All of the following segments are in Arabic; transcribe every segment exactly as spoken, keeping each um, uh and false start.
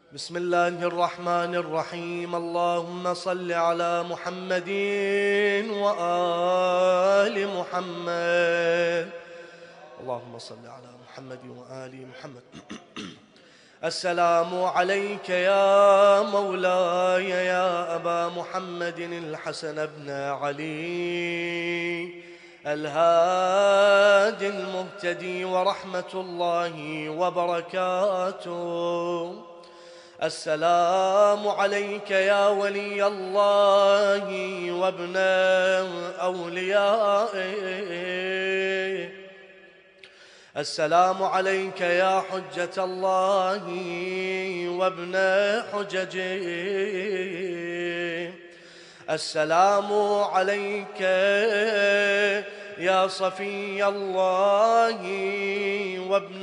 بسم الله الرحمن الرحيم. اللهم صل على محمد وآل محمد. اللهم صل على محمد وآل محمد. السلام عليك يا مولاي يا أبا محمد الحسن بن علي الهادي المهتدي، ورحمة الله وبركاته. السلام عليك يا ولي الله وابن أوليائه. السلام عليك يا حجة الله وابن حججه. السلام عليك يا صفي الله وابن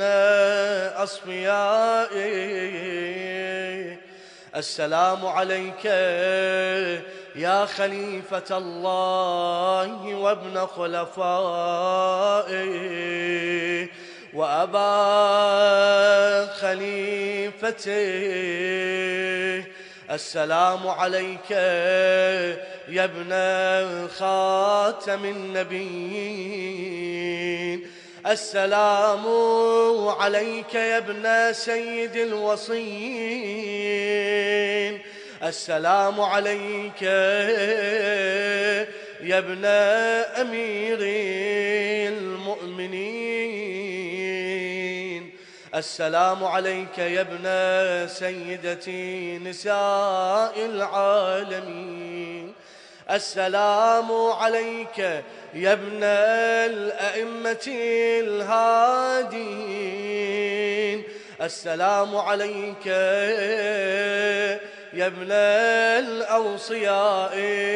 أصفيائه. السلام عليك يا خليفة الله وابن خلفائه وأبا خليفته. السلام عليك يا ابن خاتم النبيين. السلام عليك يا ابن سيد الوصيين. السلام عليك يا ابن أمير المؤمنين. السلام عليك يا ابن سيدتي نساء العالمين. السلام عليك يا ابن الأئمة الهادين. السلام عليك يا ابن الأوصياء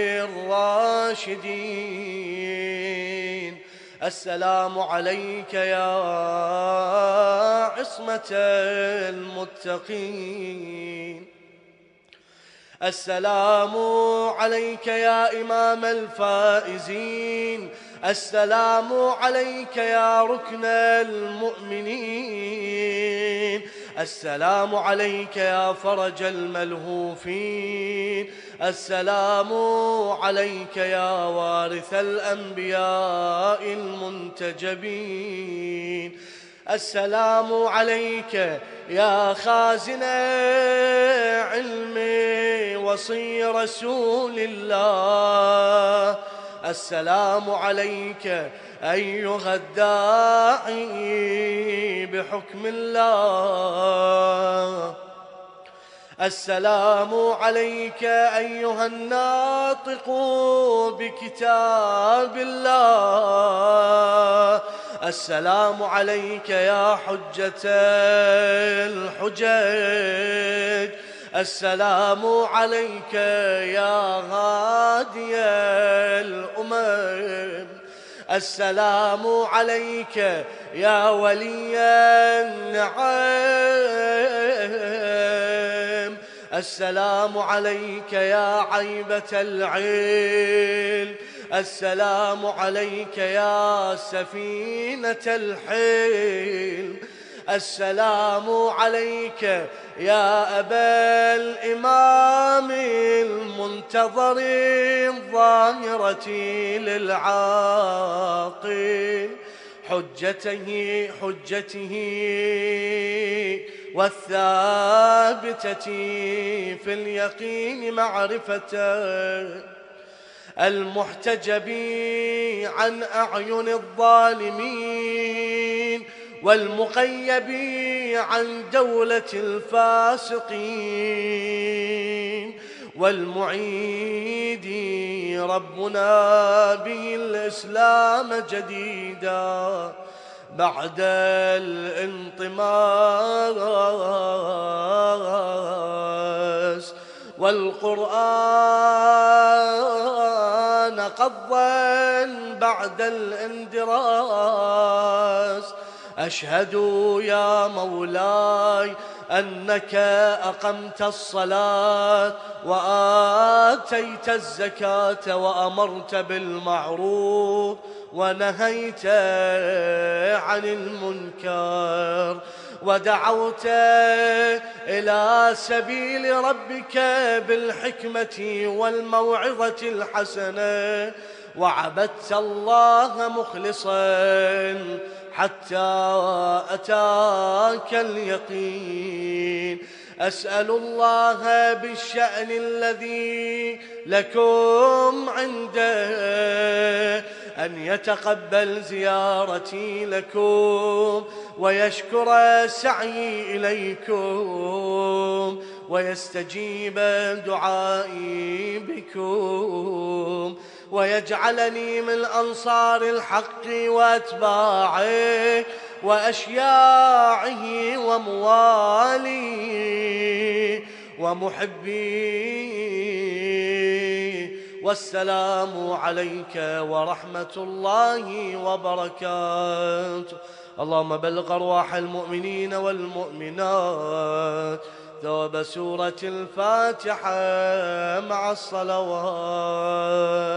الراشدين. السلام عليك يا عصمة المتقين. السلام عليك يا إمام الفائزين. السلام عليك يا ركن المؤمنين. السلام عليك يا فرج الملهوفين. السلام عليك يا وارث الأنبياء المنتجبين. السلام عليك يا خازن علم وصي رسول الله. السلام عليك أيها الداعي بحكم الله. السلام عليك أيها الناطق بكتاب الله. السلام عليك يا حجة الحجج. السلام عليك يا هادي الأمم. السلام عليك يا ولي النعم. السلام عليك يا عيبة العلم. السلام عليك يا سفينة الحلم. السلام عليك يا أبا الإمام المنتظر الظاهرة للعاقل، حجته حجته والثابتة في اليقين معرفته، المحتجب عن أعين الظالمين، والمقيب عن دولة الفاسقين، والمعيد ربنا به الإسلام جديدا بعد الانطماس، والقرآن قضا بعد الاندراس. أشهد يا مولاي أنك أقمت الصلاة وآتيت الزكاة وأمرت بالمعروف ونهيت عن المنكر، ودعوت إلى سبيل ربك بالحكمة والموعظة الحسنة، وعبدت الله مخلصا حتى أتاك اليقين. أسأل الله بالشأن الذي لكم عنده أن يتقبل زيارتي لكم، ويشكر سعيي إليكم، ويستجيب دعائي بكم، ويجعلني من أنصار الحق وأتباعه وأشياعه ومواليه ومحبيه. والسلام عليك ورحمة الله وبركاته. اللهم بلغ أرواح المؤمنين والمؤمنات ثواب سورة الفاتحة مع الصلوات.